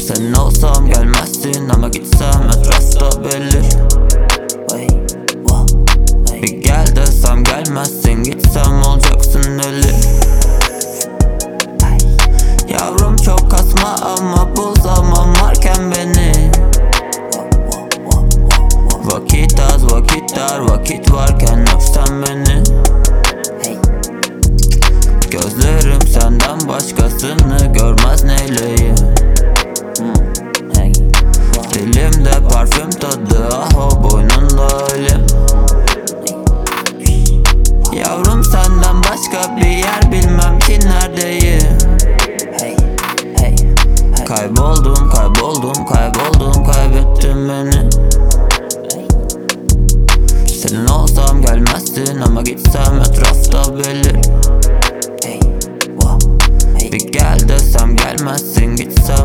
Senin olsam gelmezsin ama gitsem etrafta belir. Bir gel desem gelmezsin, gitsem olacaksın ölü. Yavrum çok kasma ama bu zaman varken beni. Vakit az vakit dar, vakit varken öpsen beni. Gözlerim senden başkasını görmez neyleyim. Dilimde parfüm tadı, ah o boynunda ölüm. Yavrum senden başka bir yer bilmem ki neredeyim. Kayboldum, kayboldum, kayboldum, kaybettin beni. Senin olsam gelmezsin ama gitsem etrafta belir. Bir gel desem gelmezsin, gitsem